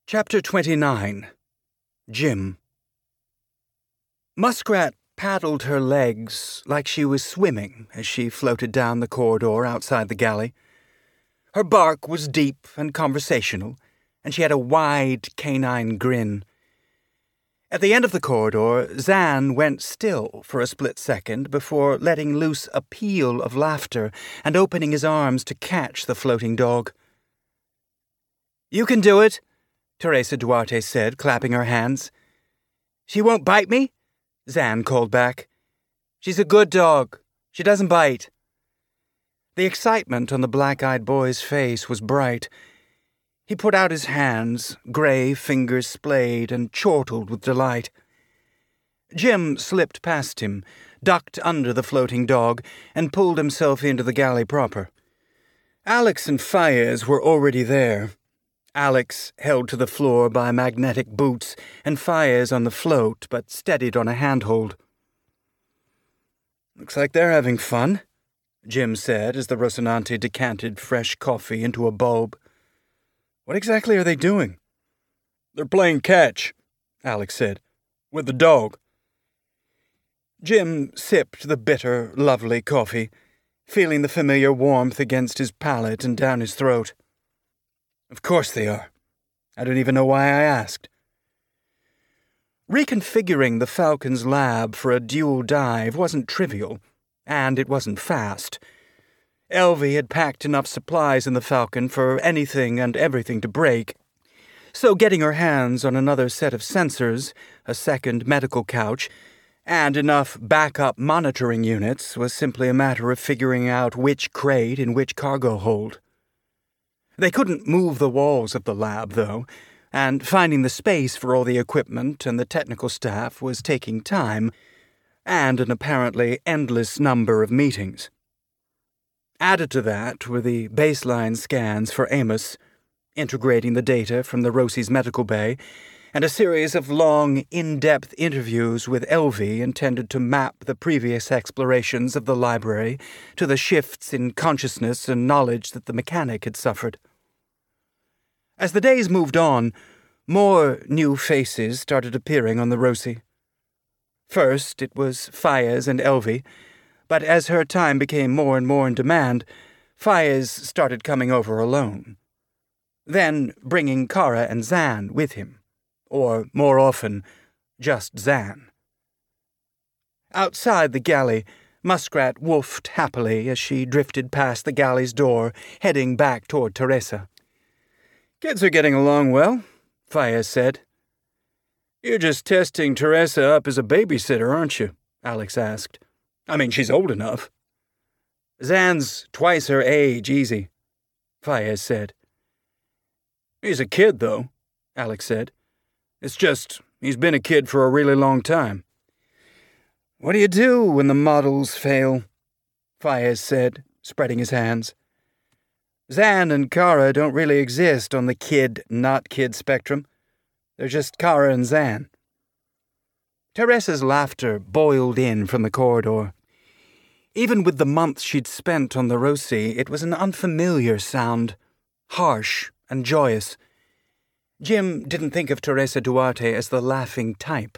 Chapter 29. Jim. Muskrat paddled her legs like she was swimming as she floated down the corridor outside the galley. Her bark was deep and conversational, and she had a wide canine grin. At the end of the corridor, Zan went still for a split second before letting loose a peal of laughter and opening his arms to catch the floating dog. "You can do it," Teresa Duarte said, clapping her hands. "She won't bite me?" Zan called back. "She's a good dog. She doesn't bite." The excitement on the black-eyed boy's face was bright. He put out his hands, gray fingers splayed and chortled with delight. Jim slipped past him, ducked under the floating dog, and pulled himself into the galley proper. Alex and Fayez were already there. Alex held to the floor by magnetic boots, and Fayez on the float, but steadied on a handhold. "Looks like they're having fun," Jim said as the Rocinante decanted fresh coffee into a bulb. "What exactly are they doing?" "They're playing catch," Alex said, "with the dog." Jim sipped the bitter, lovely coffee, feeling the familiar warmth against his palate and down his throat. "Of course they are. I don't even know why I asked." Reconfiguring the Falcon's lab for a dual dive wasn't trivial, and it wasn't fast. Elvie had packed enough supplies in the Falcon for anything and everything to break, so getting her hands on another set of sensors, a second medical couch, and enough backup monitoring units was simply a matter of figuring out which crate in which cargo hold. They couldn't move the walls of the lab, though, and finding the space for all the equipment and the technical staff was taking time, and an apparently endless number of meetings. Added to that were the baseline scans for Amos, integrating the data from the Rosie's medical bay, and a series of long, in-depth interviews with Elvie intended to map the previous explorations of the library to the shifts in consciousness and knowledge that the mechanic had suffered. As the days moved on, more new faces started appearing on the Rosie. First, it was Fayez and Elvie, but as her time became more and more in demand, Fayez started coming over alone. Then bringing Kara and Zan with him. Or, more often, just Zan. Outside the galley, Muskrat woofed happily as she drifted past the galley's door, heading back toward Teresa. "Kids are getting along well," Fayez said. "You're just testing Teresa up as a babysitter, aren't you?" Alex asked. "I mean, she's old enough." "Zan's twice her age, easy," Fayez said. "He's a kid, though," Alex said. "It's just, he's been a kid for a really long time." "What do you do when the models fail?" Fayez said, spreading his hands. "Zan and Kara don't really exist on the kid-not-kid spectrum. They're just Kara and Zan." Teresa's laughter boiled in from the corridor. Even with the months she'd spent on the Rosie, it was an unfamiliar sound, harsh and joyous. Jim didn't think of Teresa Duarte as the laughing type.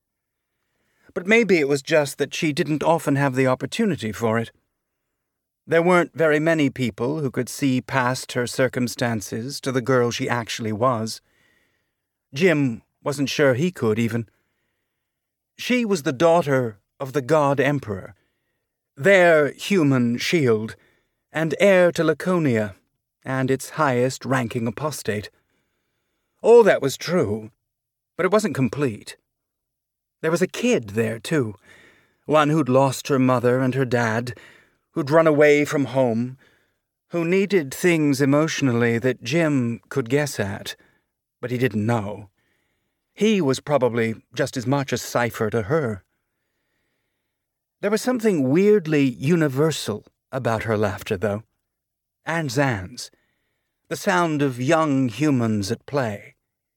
But maybe it was just that she didn't often have the opportunity for it. There weren't very many people who could see past her circumstances to the girl she actually was. Jim wasn't sure he could, even. She was the daughter of the God Emperor, their human shield, and heir to Laconia, and its highest-ranking apostate. All that was true, but it wasn't complete. There was a kid there, too, one who'd lost her mother and her dad, who'd run away from home, who needed things emotionally that Jim could guess at, but he didn't know. He was probably just as much a cipher to her. There was something weirdly universal about her laughter, though, and Zan's, the sound of young humans at play.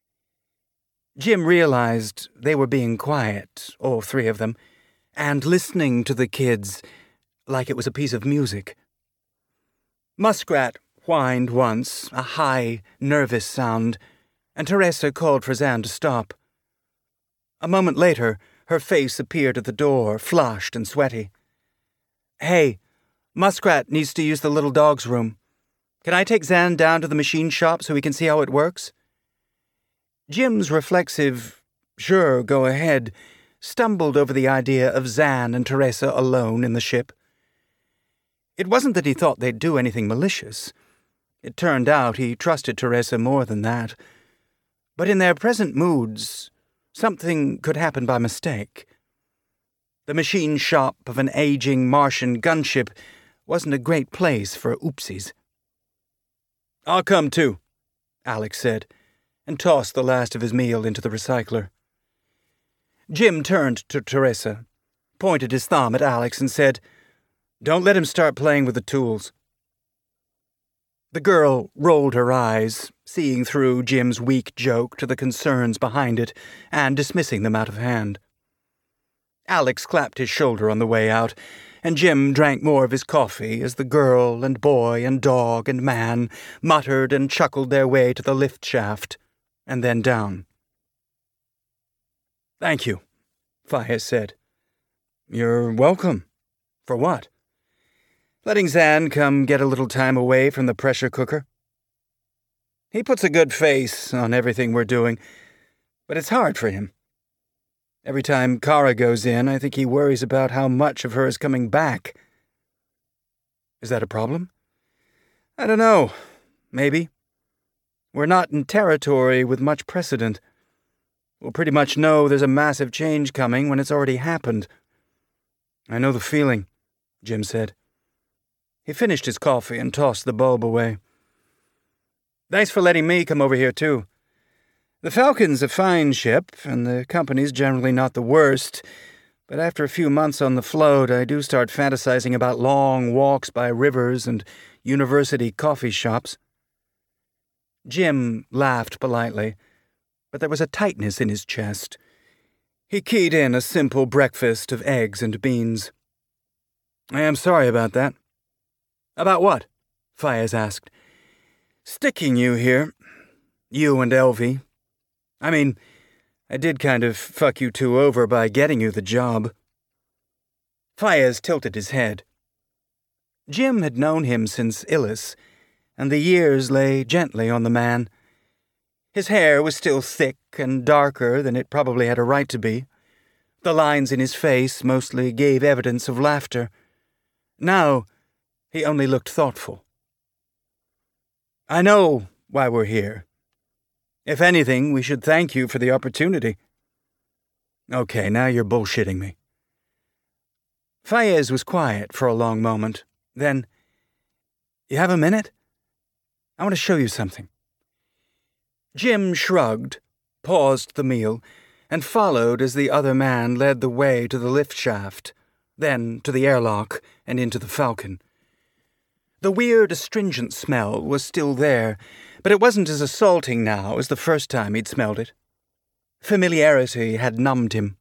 Jim realized they were being quiet, all three of them, and listening to the kids like it was a piece of music. Muskrat whined once, a high, nervous sound, and Teresa called for Zan to stop. A moment later, her face appeared at the door, flushed and sweaty. "Hey, Muskrat needs to use the little dog's room. Can I take Zan down to the machine shop so we can see how it works?" Jim's reflexive, "Sure, go ahead," stumbled over the idea of Zan and Teresa alone in the ship. It wasn't that he thought they'd do anything malicious. It turned out he trusted Teresa more than that. But in their present moods, something could happen by mistake. The machine shop of an aging Martian gunship wasn't a great place for oopsies. "I'll come too," Alex said, and tossed the last of his meal into the recycler. Jim turned to Teresa, pointed his thumb at Alex, and said, "Don't let him start playing with the tools." The girl rolled her eyes, seeing through Jim's weak joke to the concerns behind it and dismissing them out of hand. Alex clapped his shoulder on the way out, and Jim drank more of his coffee as the girl and boy and dog and man muttered and chuckled their way to the lift shaft, and then down. "Thank you," Faiz said. "You're welcome. For what?" "Letting Zan come get a little time away from the pressure cooker. He puts a good face on everything we're doing, but it's hard for him. Every time Kara goes in, I think he worries about how much of her is coming back." "Is that a problem?" "I don't know. Maybe. We're not in territory with much precedent. We'll pretty much know there's a massive change coming when it's already happened." "I know the feeling," Jim said. He finished his coffee and tossed the bulb away. "Thanks for letting me come over here, too. The Falcon's a fine ship, and the company's generally not the worst, but after a few months on the float, I do start fantasizing about long walks by rivers and university coffee shops." Jim laughed politely, but there was a tightness in his chest. He keyed in a simple breakfast of eggs and beans. "I am sorry about that." "About what?" Faiz asked. "Sticking you here. You and Elvie. I mean, I did kind of fuck you two over by getting you the job." Faiz tilted his head. Jim had known him since Illis, and the years lay gently on the man. His hair was still thick and darker than it probably had a right to be. The lines in his face mostly gave evidence of laughter. Now, he only looked thoughtful. "I know why we're here. If anything, we should thank you for the opportunity." "Okay, now you're bullshitting me." Faiz was quiet for a long moment. Then, "You have a minute? I want to show you something." Jim shrugged, paused the meal, and followed as the other man led the way to the lift shaft, then to the airlock and into the Falcon. The weird, astringent smell was still there, but it wasn't as assaulting now as the first time he'd smelled it. Familiarity had numbed him.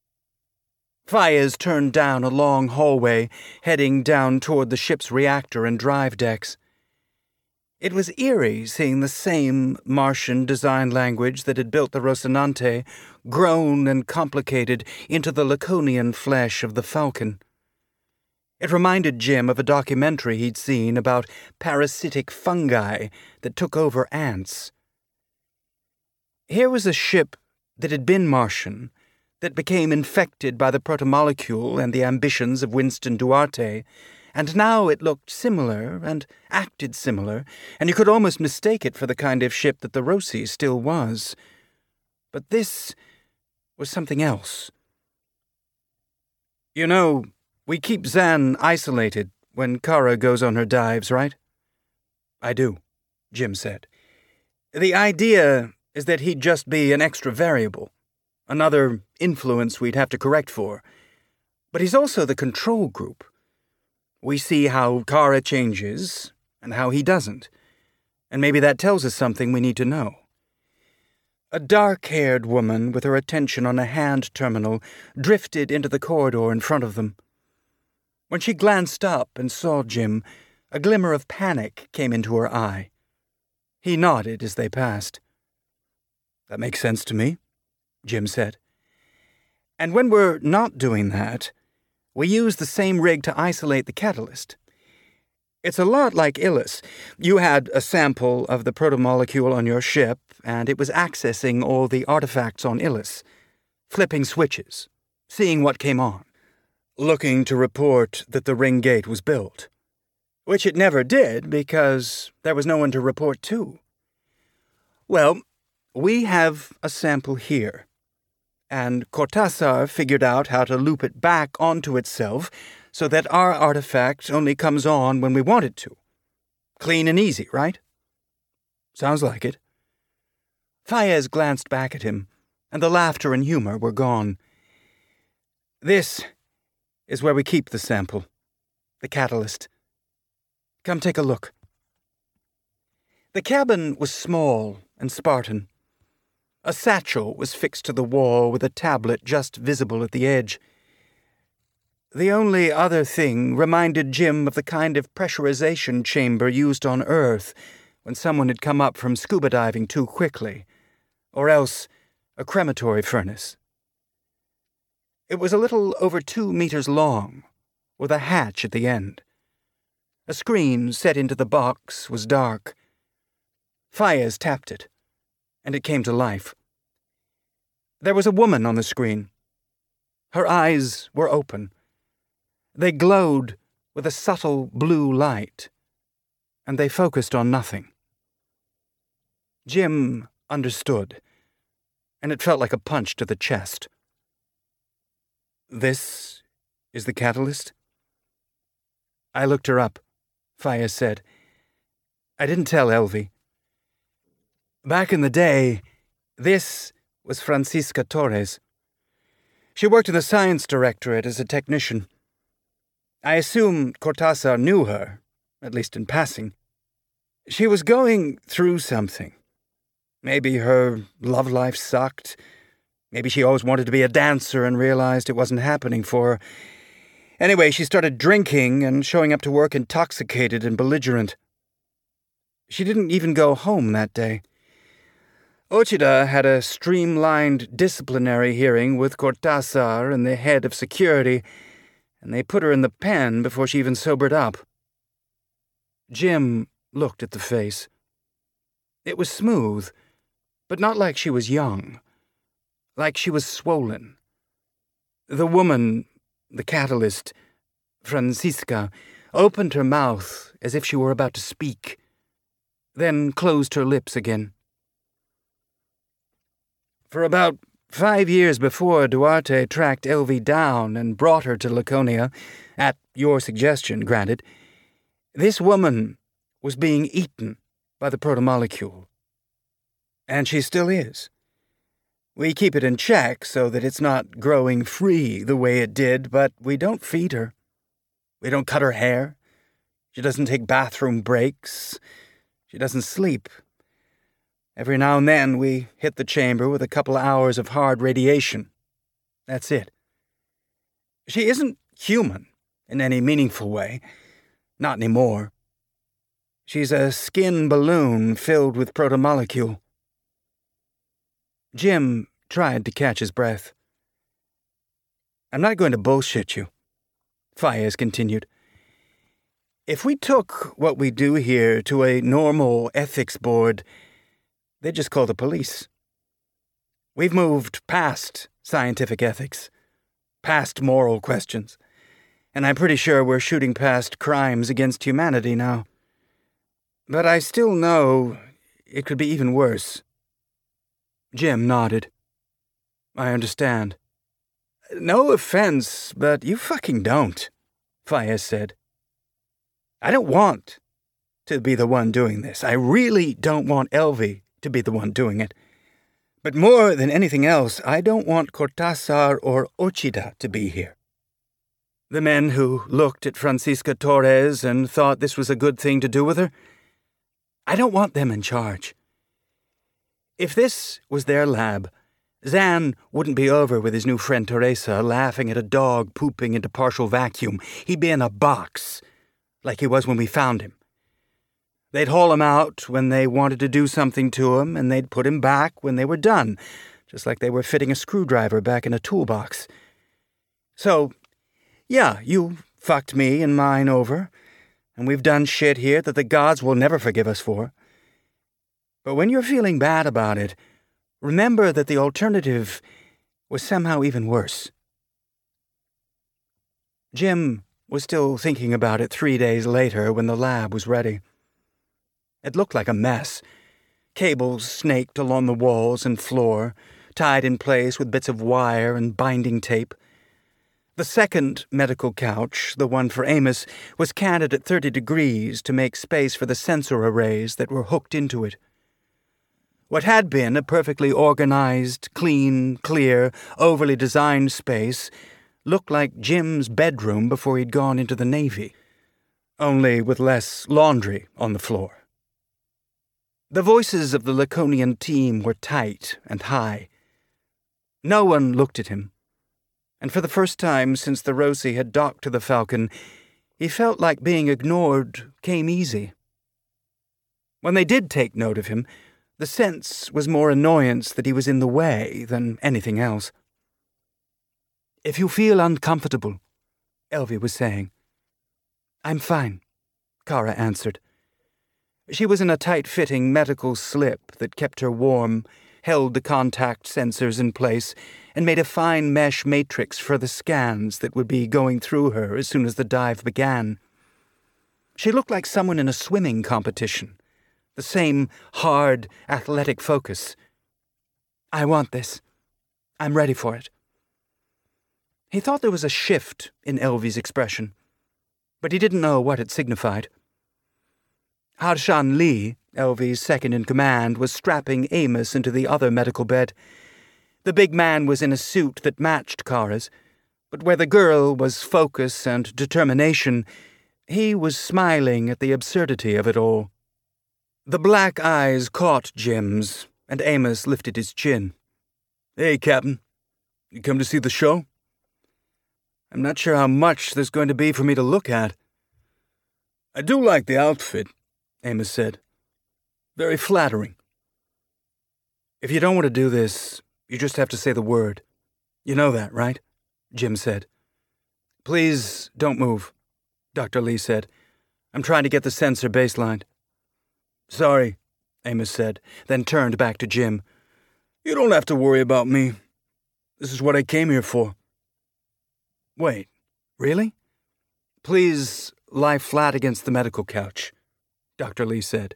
Faiz turned down a long hallway, heading down toward the ship's reactor and drive decks. It was eerie seeing the same Martian design language that had built the Rocinante grown and complicated into the Laconian flesh of the Falcon. It reminded Jim of a documentary he'd seen about parasitic fungi that took over ants. Here was a ship that had been Martian, that became infected by the protomolecule and the ambitions of Winston Duarte, and now it looked similar and acted similar, and you could almost mistake it for the kind of ship that the Roci still was. But this was something else. "You know, we keep Zan isolated when Kara goes on her dives, right?" "I do," Jim said. "The idea is that he'd just be an extra variable, another influence we'd have to correct for. But he's also the control group. We see how Kara changes and how he doesn't, and maybe that tells us something we need to know." A dark-haired woman with her attention on a hand terminal drifted into the corridor in front of them. When she glanced up and saw Jim, a glimmer of panic came into her eye. He nodded as they passed. That makes sense to me, Jim said. And when we're not doing that, we use the same rig to isolate the catalyst. It's a lot like Ilus. You had a sample of the protomolecule on your ship, and it was accessing all the artifacts on Ilus, flipping switches, seeing what came on, looking to report that the ring gate was built. Which it never did, because there was no one to report to. Well, we have a sample here, and Cortázar figured out how to loop it back onto itself so that our artifact only comes on when we want it to. Clean and easy, right? Sounds like it. Fayez glanced back at him, and the laughter and humor were gone. This is where we keep the sample, the catalyst. Come take a look. The cabin was small and Spartan. A satchel was fixed to the wall with a tablet just visible at the edge. The only other thing reminded Jim of the kind of pressurization chamber used on Earth when someone had come up from scuba diving too quickly, or else a crematory furnace. It was a little over 2 meters long, with a hatch at the end. A screen set into the box was dark. Fayez tapped it, and it came to life. There was a woman on the screen. Her eyes were open. They glowed with a subtle blue light, and they focused on nothing. Jim understood, and it felt like a punch to the chest. This is the catalyst? I looked her up, Fayez said. I didn't tell Elvie. Back in the day, this was Francisca Torres. She worked in the science directorate as a technician. I assume Cortázar knew her, at least in passing. She was going through something. Maybe her love life sucked. Maybe she always wanted to be a dancer and realized it wasn't happening for her. Anyway, she started drinking and showing up to work intoxicated and belligerent. She didn't even go home that day. Ochida had a streamlined disciplinary hearing with Cortázar and the head of security, and they put her in the pen before she even sobered up. Jim looked at the face. It was smooth, but not like she was young. Like she was swollen. The woman, the catalyst, Francisca, opened her mouth as if she were about to speak, then closed her lips again. For about 5 years before Duarte tracked Elvie down and brought her to Laconia, at your suggestion, granted, this woman was being eaten by the protomolecule. And she still is. We keep it in check so that it's not growing free the way it did, but we don't feed her. We don't cut her hair. She doesn't take bathroom breaks. She doesn't sleep. Every now and then we hit the chamber with a couple of hours of hard radiation. That's it. She isn't human in any meaningful way. Not anymore. She's a skin balloon filled with protomolecule. Jim tried to catch his breath. I'm not going to bullshit you, Fayez continued. If we took what we do here to a normal ethics board, they'd just call the police. We've moved past scientific ethics, past moral questions, and I'm pretty sure we're shooting past crimes against humanity now. But I still know it could be even worse. Jim nodded. I understand. No offense, but you fucking don't, Fayez said. I don't want to be the one doing this. I really don't want Elvie to be the one doing it. But more than anything else, I don't want Cortázar or Ochida to be here. The men who looked at Francisca Torres and thought this was a good thing to do with her, I don't want them in charge. If this was their lab, Zan wouldn't be over with his new friend Teresa laughing at a dog pooping into partial vacuum. He'd be in a box, like he was when we found him. They'd haul him out when they wanted to do something to him, and they'd put him back when they were done, just like they were fitting a screwdriver back in a toolbox. So, yeah, you fucked me and mine over, and we've done shit here that the gods will never forgive us for. But when you're feeling bad about it, remember that the alternative was somehow even worse. Jim was still thinking about it 3 days later when the lab was ready. It looked like a mess. Cables snaked along the walls and floor, tied in place with bits of wire and binding tape. The second medical couch, the one for Amos, was canted at 30 degrees to make space for the sensor arrays that were hooked into it. What had been a perfectly organized, clean, clear, overly designed space looked like Jim's bedroom before he'd gone into the Navy, only with less laundry on the floor. The voices of the Laconian team were tight and high. No one looked at him, and for the first time since the Rosie had docked to the Falcon, he felt like being ignored came easy. When they did take note of him, the sense was more annoyance that he was in the way than anything else. "If you feel uncomfortable," Elvie was saying. "I'm fine," Kara answered. She was in a tight-fitting medical slip that kept her warm, held the contact sensors in place, and made a fine mesh matrix for the scans that would be going through her as soon as the dive began. She looked like someone in a swimming competition, the same hard, athletic focus. "I want this. I'm ready for it." He thought there was a shift in Elvie's expression, but he didn't know what it signified. Harshan Lee, Elvie's second-in-command, was strapping Amos into the other medical bed. The big man was in a suit that matched Kara's, but where the girl was focus and determination, he was smiling at the absurdity of it all. The black eyes caught Jim's, and Amos lifted his chin. "Hey, Captain. You come to see the show?" "I'm not sure how much there's going to be for me to look at." "I do like the outfit," Amos said. "Very flattering." "If you don't want to do this, you just have to say the word. You know that, right?" Jim said. "Please don't move," Dr. Lee said. "I'm trying to get the sensor baselined." "Sorry," Amos said, then turned back to Jim. "You don't have to worry about me. This is what I came here for." "Wait, really?" "Please lie flat against the medical couch," Dr. Lee said.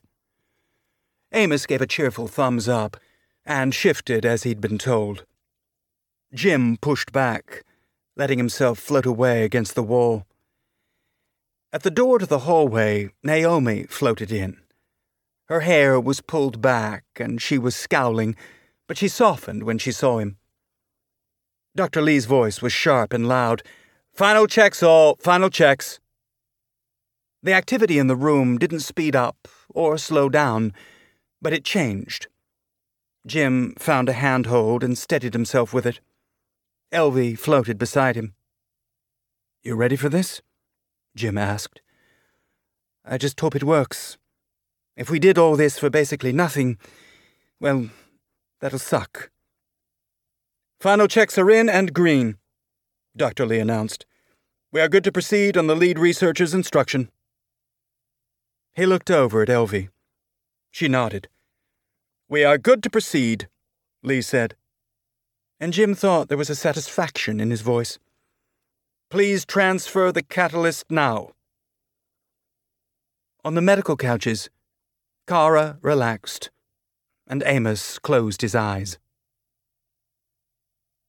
Amos gave a cheerful thumbs up and shifted as he'd been told. Jim pushed back, letting himself float away against the wall. At the door to the hallway, Naomi floated in. Her hair was pulled back and she was scowling, but she softened when she saw him. Dr. Lee's voice was sharp and loud. "Final checks, all. Final checks." The activity in the room didn't speed up or slow down, but it changed. Jim found a handhold and steadied himself with it. Elvie floated beside him. "You ready for this?" Jim asked. "I just hope it works. If we did all this for basically nothing, well, that'll suck." "Final checks are in and green," Dr. Lee announced. "We are good to proceed on the lead researcher's instruction." He looked over at Elvie. She nodded. "We are good to proceed," Lee said. And Jim thought there was a satisfaction in his voice. "Please transfer the catalyst now." On the medical couches, Kara relaxed, and Amos closed his eyes.